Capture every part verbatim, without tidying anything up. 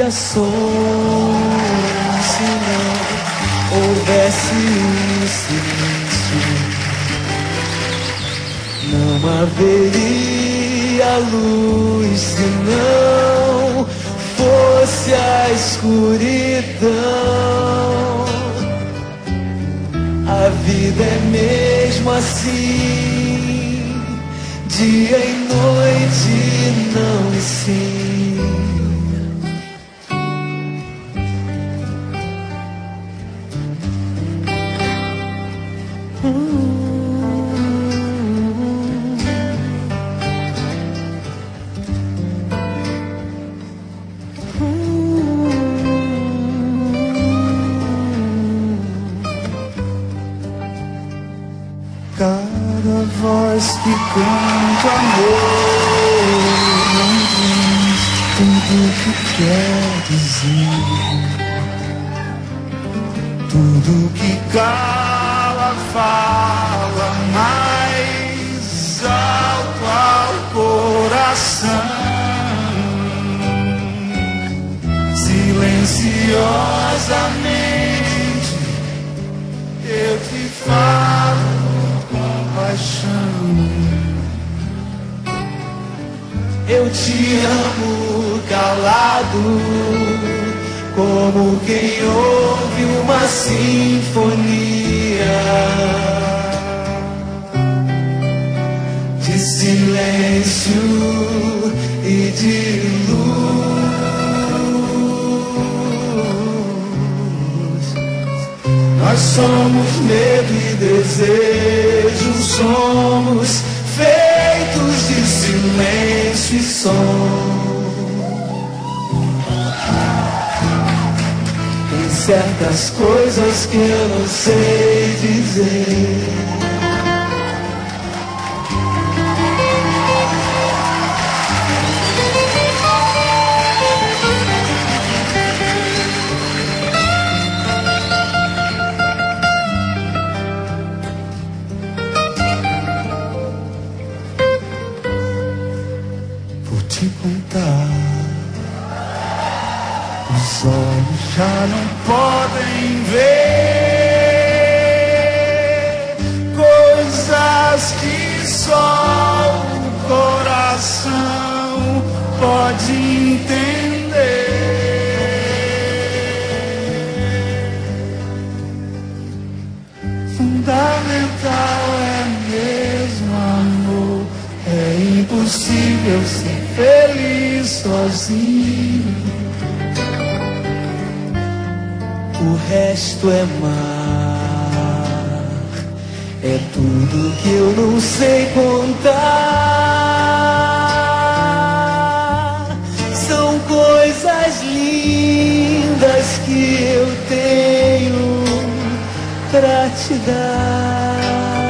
som, se não houvesse um silêncio. Não haveria luz se não fosse a escuridão. A vida é mesmo assim, dia e noite, não e sim. Cada voz que canta amor não diz tudo que quer dizer. Tudo que cala fala mais alto ao coração. Silenciosamente eu te falo paixão. Eu te amo calado, como quem ouve uma sinfonia de silêncio e de luz. Nós somos medo e desejo, somos feitos de silêncio e som. Tem certas coisas que eu não sei dizer. Te contar, os olhos já não podem ver coisas que só o coração pode entender. Fundamental é mesmo amor, é impossível ser feliz sozinho. O resto é mar, é tudo que eu não sei contar. São coisas lindas que eu tenho pra te dar.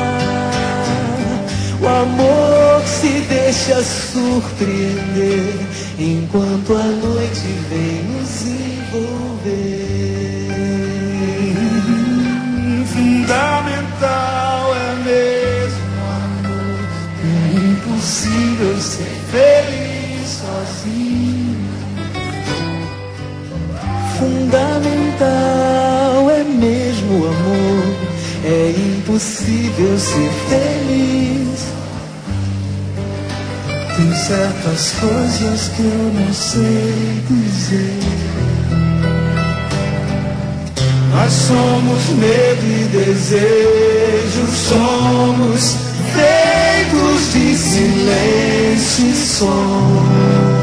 O amor se deixa surpreender enquanto a noite vem nos envolver. Fundamental é mesmo amor, é impossível ser feliz sozinho. Fundamental é mesmo amor, é impossível ser feliz. Tem certas coisas que eu não sei dizer. Nós somos medo e desejo, somos feitos de silêncio e som.